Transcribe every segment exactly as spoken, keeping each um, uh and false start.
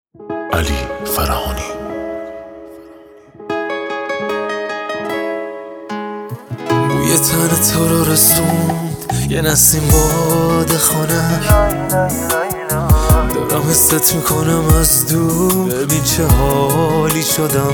علی فراهانی. بوی تن تو رو رسوند یه نسیم باد خانه، دارم حست میکنم از دور، ببین چه حالی شدم.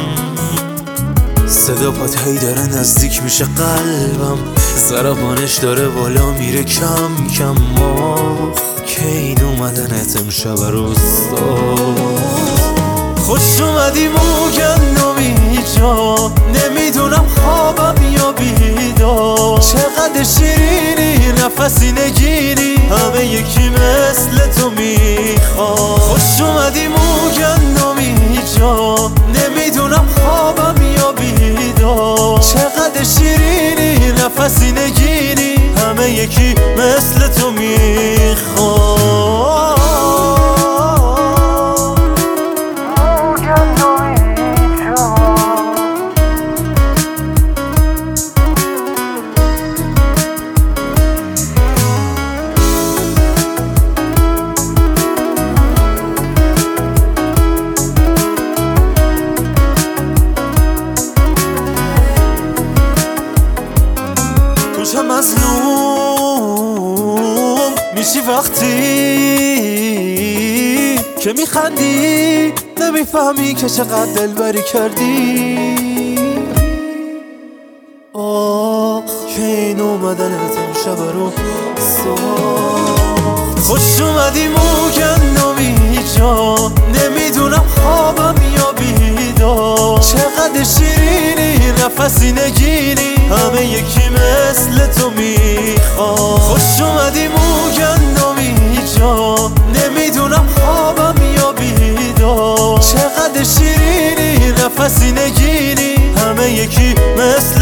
صدا پات هی داره نزدیک میشه قلبم، ضربانش داره بالا میره کم کم. آخ که این اومدنت امشب روستا. خوش اومدی موگندمی جا، نمیدونم خوابم یا بیدار. چقدر شیرینی نفسی نگیری، همه یکی مثل تو میخواد. خوش اومدی موگندمی جا، نمیدونم خوابم یا بیدار. چقدر شیرینی نفسی نگیری، همه یکی مثل تو میخواد. چه مظلوم میشی وقتی که میخندی، نمیفهمی که چقدر دلبری کردی. آه که این اومدنت امشب رو ساخت. خوش اومدی موگندمی جا، نمیدونم خوابم یا بیدار. چقدر شیرینی نفسی نگیری، همه یکی مثل تو میخواد. خوش اومدی موگندمی جا، نمیدونم خوابم یا بیدار. چقدر شیرینی نفسی نگیری، همه یکی مثل